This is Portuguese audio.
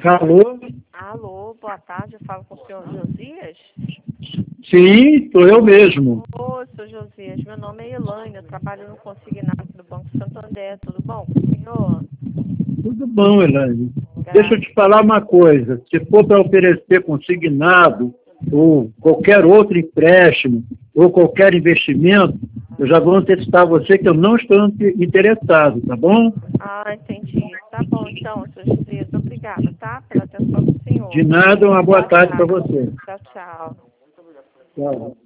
Alô? Alô, boa tarde, eu falo com o senhor Josias? Sim, sou eu mesmo. Ô, senhor Josias, meu nome é Elaine, eu trabalho no consignado do Banco Santander, tudo bom com o senhor? Tudo bom, Elaine. Deixa eu Graças. te falar uma coisa. Se for para oferecer consignado ou qualquer outro empréstimo ou qualquer investimento, eu já vou antecipar você que eu não estou interessado, tá bom? Ah, entendi. Tá bom, então, senhor Josias, obrigada, tá? Pela atenção do senhor. De nada, uma boa Boa tarde para tarde. você. Tchau, tchau. Tchau.